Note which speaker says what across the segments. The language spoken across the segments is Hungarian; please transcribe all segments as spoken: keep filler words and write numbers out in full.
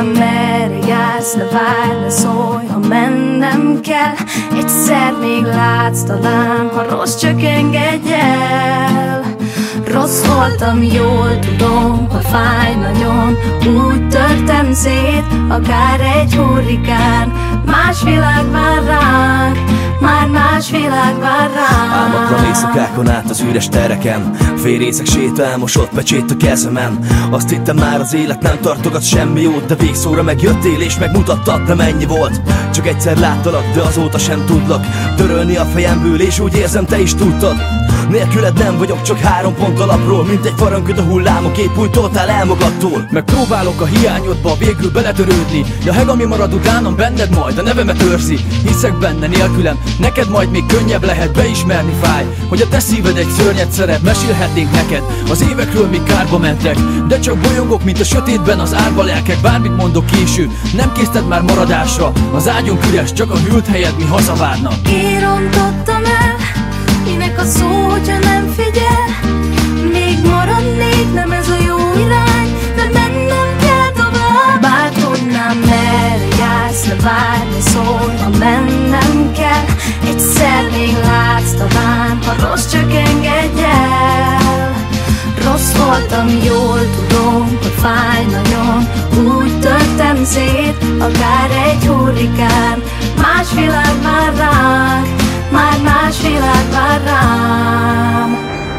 Speaker 1: tudnám, merre jársz, ne várj, ne szólj, ha mennem kell. Egyszer még látsz talán, ha rossz, csak engedj el. Rossz voltam, jól tudom, ha fáj nagyon, úgy törtem szét, akár egy hurrikán. Más világ vár ránk, már más világ vár ránk.
Speaker 2: Álmatlan éjszakákon át az üres tereken, férészek séta, elmosott pecsét a kezemen. Azt hittem már az élet nem tartogat semmi jót, de végszóra megjöttél és megmutattad, nem ennyi volt. Csak egyszer láttalak, de azóta sem tudlak törölni a fejemből, és úgy érzem, te is tudtad. Nélküled nem vagyok csak három pont alapról, mint egy farangköd a hullámok, épp úgy toltál el magadtól.
Speaker 3: Megpróbálok a hiányodba végül beletörődni, de a heg, ami marad utánam, benned majd a nevemet őrzi. Hiszek benne, nélkülem neked majd még könnyebb lehet, beismerni fáj, hogy a te szíved egy szörnyet szeret. Mesélhetnénk neked az évekről, még kárba mentek, de csak bolyongok, mint a sötétben az árva lelkek. Bármit mondok késő, nem készted már maradásra, az ágyunk üres, csak a hűlt helyed mi hazavárna.
Speaker 1: Én rontottam el, minek a szó, hogyha nem figyel. Még maradnék, nem ez a jó irány, de mennem kell tovább. Bár tudnám, merre jársz, ne várj, ne szólj, ha mennem kell. Egyszer még látsz talán, ha rossz, csak engedj el. Rossz voltam, jól tudom, hogy fáj nagyon, úgy törtem szét, akár egy hurrikán. Más világ vár ránk, már más világ vár rám.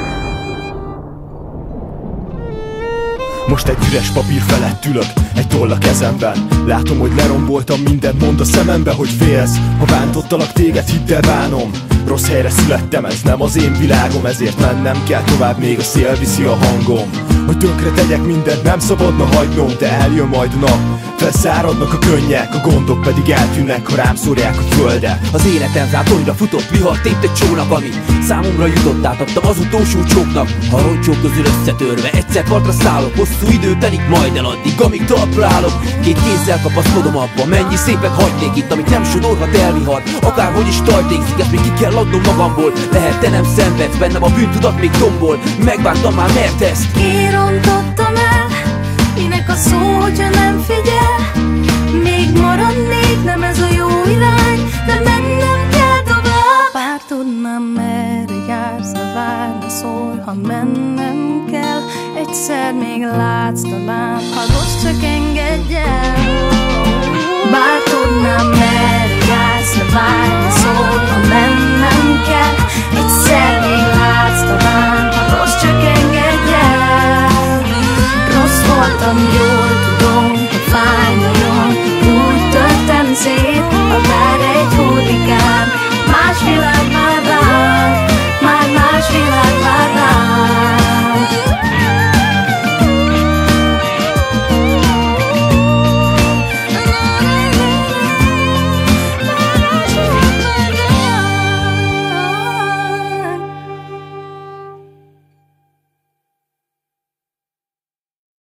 Speaker 4: Most egy üres papír felett ülök, egy toll a kezemben. Látom, hogy leromboltam mindent, mond a szemembe, hogy félsz. Ha bántottalak téged, hidd el, bánom. Rossz helyre születtem, ez nem az én világom, ezért mennem kell tovább, még a szél viszi a hangom. Hogy tönkre tegyek mindent, nem szabadna hagynom, de eljön majd a nap. Felszáradnak a könnyek, a gondok pedig eltűnnek, ha rám szórják a földet.
Speaker 3: Az életem zátornyra futott vihar, tépd egy csónak, ami számomra jutott, átadtam az utolsó csóknak. Ha roncsók közül összetörve egyszer partra szállok, hosszú idő telik majd el addig, amíg talpra állok. Két kézzel kapaszkodom abba, mennyi szépet hagynék itt, amit nem sodorhat el vihar. Akárhogy is tartékszik, ezt még ki kell adnom magamból. Lehet te nem szenvedsz, bennem a bűntudat még tombol. Megbántam már, mert ezt
Speaker 1: én rontottam el, minek a szó, hogyha nem figyel. Még maradnék, nem ez a jó irány, de mennem kell tovább. Bár tudnám, merre jársz, ne várj, ne szólj, ha mennem kell. Egyszer még látsz talán, ha rossz, csak engedj el. Bár tudnám, merre jársz, ne várj, ne szólj, ha mennem kell. Egyszer még látsz talán, ha rossz, csak engedj el. Rossz voltam, jó